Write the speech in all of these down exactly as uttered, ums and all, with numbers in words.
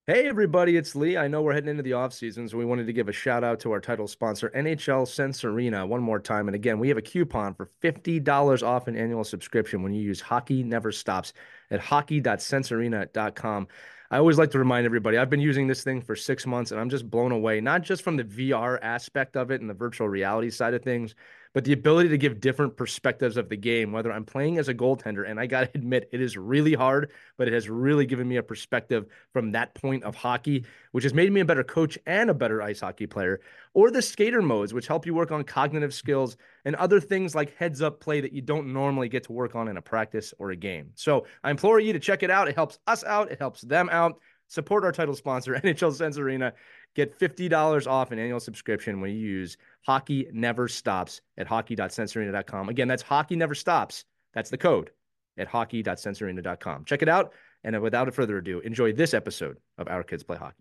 Hey everybody, it's Lee. I know we're heading into the off season, so we wanted to give a shout out to our title sponsor, N H L Sense Arena, one more time. And again, we have a coupon for fifty dollars off an annual subscription when you use Hockey Never Stops at hockey dot sense arena dot com. I always like to remind everybody, I've been using this thing for six months and I'm just blown away, not just from the V R aspect of it and the virtual reality side of things, but the ability to give different perspectives of the game, whether I'm playing as a goaltender. And I got to admit, it is really hard, but it has really given me a perspective from that point of hockey, which has made me a better coach and a better ice hockey player. Or the skater modes, which help you work on cognitive skills and other things like heads up play that you don't normally get to work on in a practice or a game. So I implore you to check it out. It helps us out, it helps them out. Support our title sponsor, N H L Sense Arena. Get fifty dollars off an annual subscription when you use Hockey Never Stops at hockey dot sense arena dot com. Again, that's Hockey Never Stops. That's the code at hockey dot sense arena dot com. Check it out. And without further ado, enjoy this episode of Our Kids Play Hockey.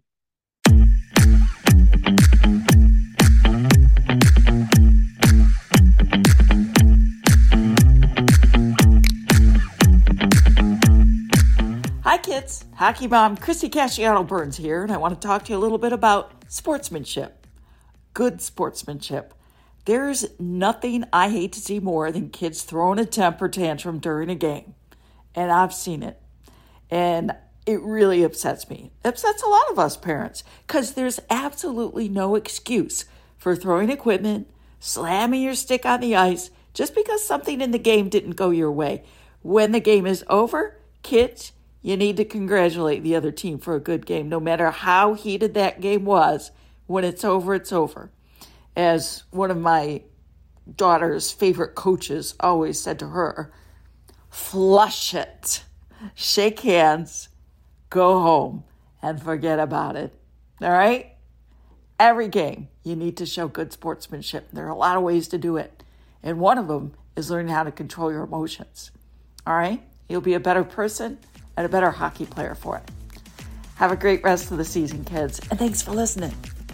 Hi kids, Hockey Mom Christy Casciano-Burns here, and I want to talk to you a little bit about sportsmanship. Good sportsmanship. There's nothing I hate to see more than kids throwing a temper tantrum during a game. And I've seen it. And it really upsets me. It upsets a lot of us parents, because there's absolutely no excuse for throwing equipment, slamming your stick on the ice, just because something in the game didn't go your way. When the game is over, kids, you need to congratulate the other team for a good game, no matter how heated that game was. When it's over, it's over. As one of my daughter's favorite coaches always said to her, flush it, shake hands, go home, and forget about it. All right? Every game, you need to show good sportsmanship. There are a lot of ways to do it. And one of them is learning how to control your emotions. All right? You'll be a better person and a better hockey player for it. Have a great rest of the season, kids, and thanks for listening.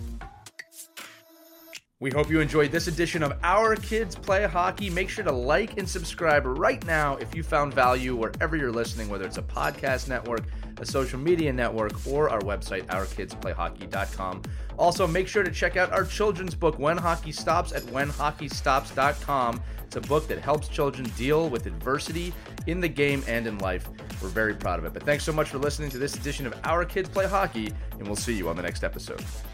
We hope you enjoyed this edition of Our Kids Play Hockey. Make sure to like and subscribe right now if you found value wherever you're listening, whether it's a podcast network, a social media network, or our website, our kids play hockey dot com. Also, make sure to check out our children's book, When Hockey Stops, at when hockey stops dot com. It's a book that helps children deal with adversity in the game and in life. We're very proud of it. But thanks so much for listening to this edition of Our Kids Play Hockey, and we'll see you on the next episode.